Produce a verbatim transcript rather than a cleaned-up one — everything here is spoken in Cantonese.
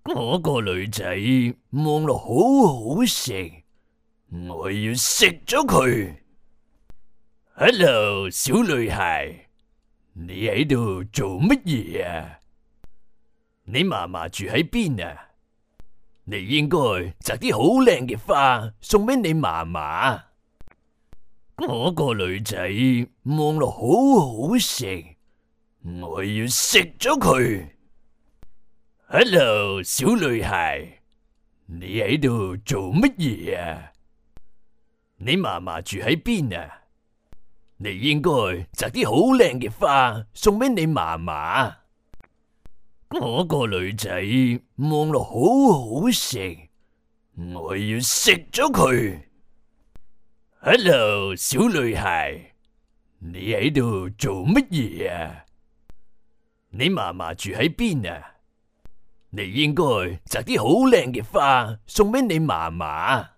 嗰個女仔望落好好食，我要食咗佢。Hello， 小女孩，你喺度做乜嘢啊？你嫲嫲住喺邊啊？你應該摘啲好靚嘅花送俾你嫲嫲。嗰個女仔望落好好食，我要食咗佢。Hello， 小女孩，你喺度做乜嘢啊？你嫲嫲住喺邊啊？你應該摘啲好靚嘅花送俾你嫲嫲。嗰個女仔望落好好食，我要食咗佢。Hello， 小女孩，你喺度做乜嘢啊？你嫲嫲住喺邊啊？你應該摘啲好靚嘅花送俾你嫲嫲。